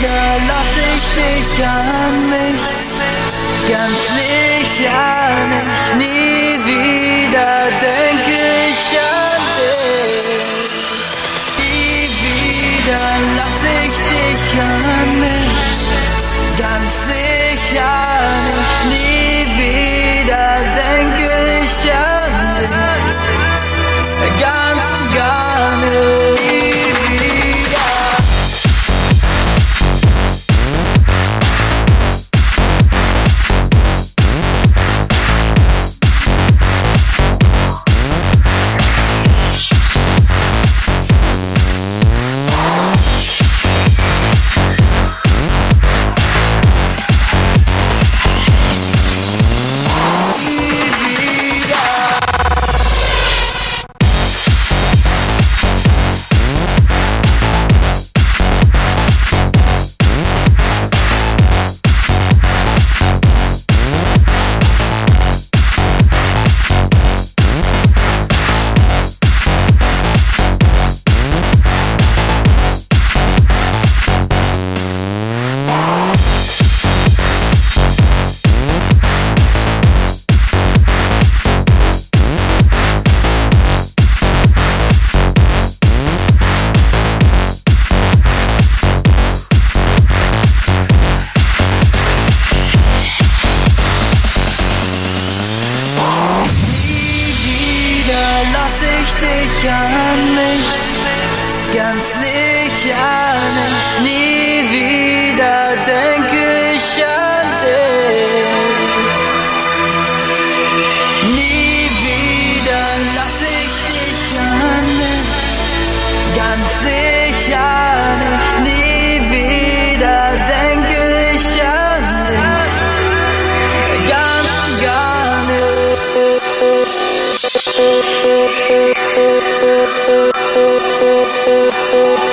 wieder lass ich dich an mich, ganz sicher nicht, nie wieder denke ich an dich. Nie wieder lass ich dich an mich, ganz sicher nicht, nie wieder denke ich an dich, ganz und gar nicht. Lass ich dich an mich, ganz sicher nicht, nie wieder denke ich an dich. Nie wieder lass ich dich an mich, ganz sicher nicht, nie wieder denke ich an dich, ganz und gar nicht.